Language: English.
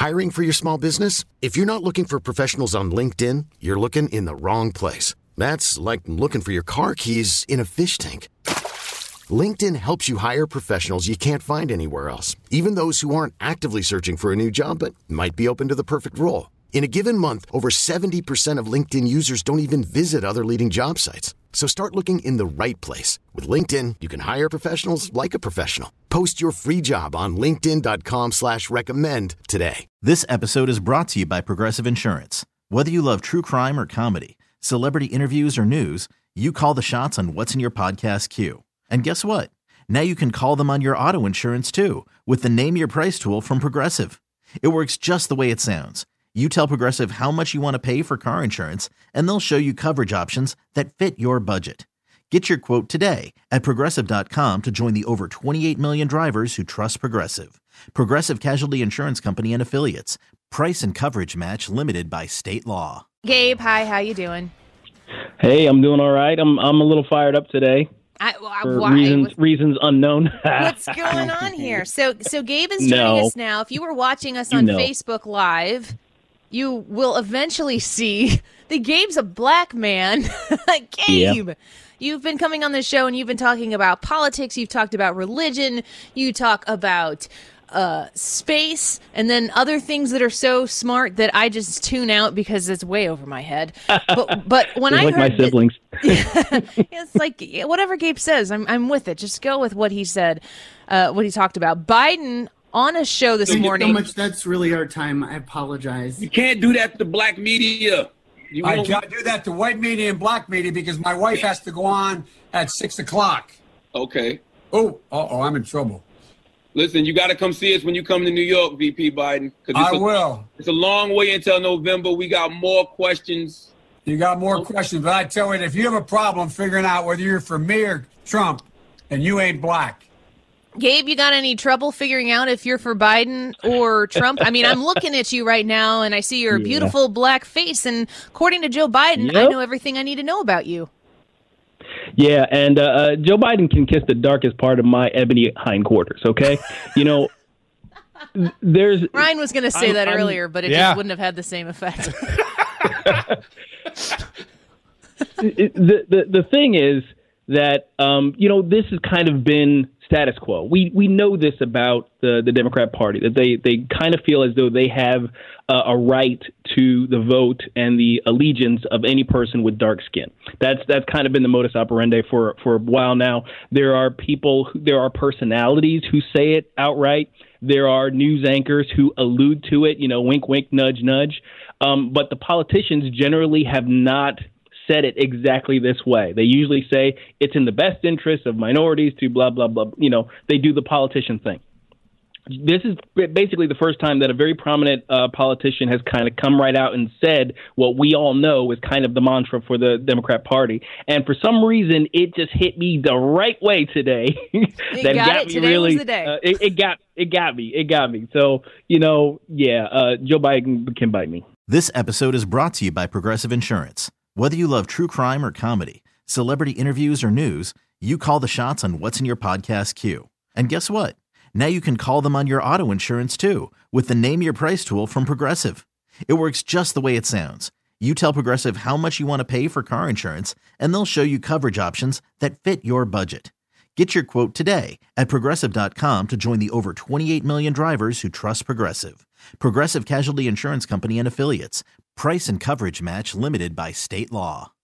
Hiring for your small business? If you're not looking for professionals on LinkedIn, you're looking in the wrong place. That's like looking for your car keys in a fish tank. LinkedIn helps you hire professionals you can't find anywhere else, even those who aren't actively searching for a new job but might be open to the perfect role. In a given month, over 70% of LinkedIn users don't even visit other leading job sites. So start looking in the right place. With LinkedIn, you can hire professionals like a professional. Post your free job on linkedin.com/recommend today. This episode is brought to you by Progressive Insurance. Whether you love true crime or comedy, celebrity interviews or news, you call the shots on what's in your podcast queue. And guess what? Now you can call them on your auto insurance too with the Name Your Price tool from Progressive. It works just the way it sounds. You tell Progressive how much you want to pay for car insurance, and they'll show you coverage options that fit your budget. Get your quote today at Progressive.com to join the over 28 million drivers who trust Progressive. Progressive Casualty Insurance Company and Affiliates. Price and coverage match limited by state law. Gabe, hi, how you doing? Hey, I'm doing all right. I'm a little fired up today. For Why? reasons unknown. What's going on here? So Gabe is joining us now. If you were watching us on Facebook Live, you will eventually see that Gabe's a black man. Gabe, you've been coming on this show and you've been talking about politics. You've talked about religion. You talk about space and then other things that are so smart that I just tune out because it's way over my head. But when I heard my siblings, it's like whatever Gabe says, I'm with it. Just go with what he said, what he talked about. Biden on a show this morning. So much. That's really our time. I apologize. You can't do that to black media. I can't do that to white media and black media because my wife has to go on at 6 o'clock. Okay. I'm in trouble. Listen, you got to come see us when you come to New York, VP Biden. I will. It's a long way until November. We got more questions. You got more questions, but I tell you, if you have a problem figuring out whether you're for me or Trump, then you ain't black. Gabe, you got any trouble figuring out if you're for Biden or Trump? I mean, I'm looking at you right now, and I see your beautiful black face, and according to Joe Biden, I know everything I need to know about you. Yeah, and Joe Biden can kiss the darkest part of my ebony hindquarters, okay? Ryan was going to say that earlier, but it just wouldn't have had the same effect. The thing is that, this has kind of been status quo. We know this about the Democrat Party, that they kind of feel as though they have a right to the vote and the allegiance of any person with dark skin. That's kind of been the modus operandi for a while now. There are personalities who say it outright. There are news anchors who allude to it, wink, wink, nudge, nudge. But the politicians generally have not said it exactly this way. They usually say it's in the best interest of minorities to blah, blah, blah. They do the politician thing. This is basically the first time that a very prominent politician has kind of come right out and said what we all know is kind of the mantra for the Democrat Party. And for some reason, it just hit me the right way today. Today was the day. It got me. So, Joe Biden can bite me. This episode is brought to you by Progressive Insurance. Whether you love true crime or comedy, celebrity interviews or news, you call the shots on what's in your podcast queue. And guess what? Now you can call them on your auto insurance too with the Name Your Price tool from Progressive. It works just the way it sounds. You tell Progressive how much you want to pay for car insurance, and they'll show you coverage options that fit your budget. Get your quote today at Progressive.com to join the over 28 million drivers who trust Progressive. Progressive Casualty Insurance Company and Affiliates. Price and coverage match limited by state law.